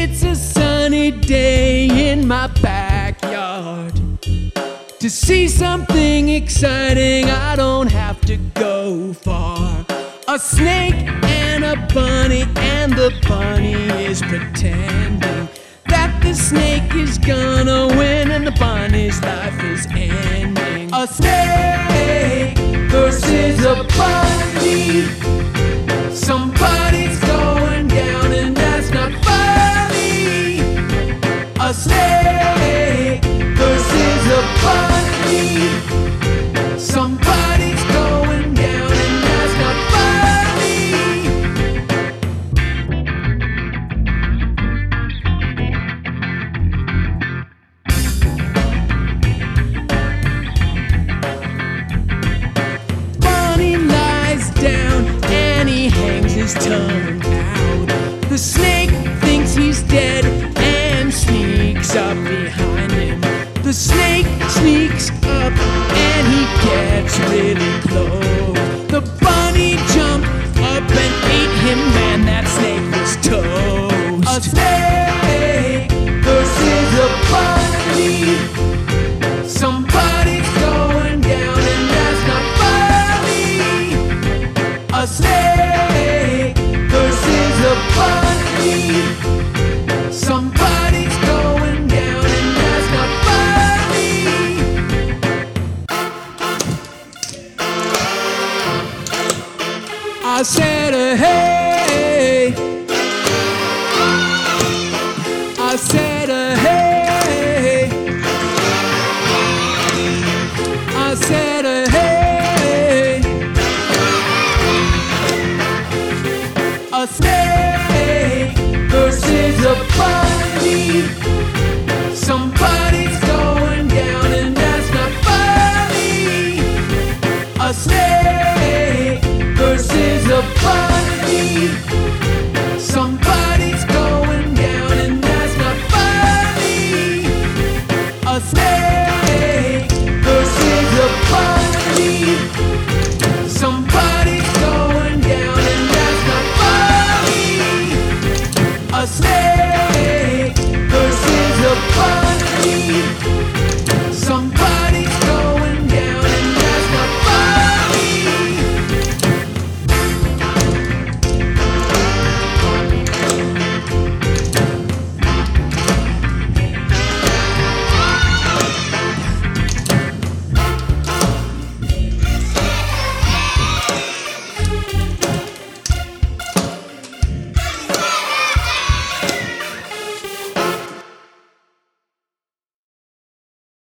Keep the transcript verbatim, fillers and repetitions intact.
It's a sunny day in my backyard. To see something exciting, I don't have to go far. A snake and a bunny, and the bunny is pretending that the snake is gonna win and the bunny's life is ending. A snake versus a bunny. Somebody's going down and that's not funny. A snake versus a bunny. Somebody's going down and that's not funny. Bunny lies down and he hangs his tongue out. The snake thinks he's dead and sneaks up behind him. The snake sneaks up and he gets really close. The bunny jumped up and ate him, man, that snake was toast. A snake versus a bunny. Somebody's going down and that's not funny. A snake versus a bunny. Somebody's going down and that's not funny. I said, uh, hey. I said, uh, hey. I said, uh, hey. A snake versus a bunny. Somebody's going down and that's not funny. A snake versus a bunny. Somebody's going down and that's not funny. A snake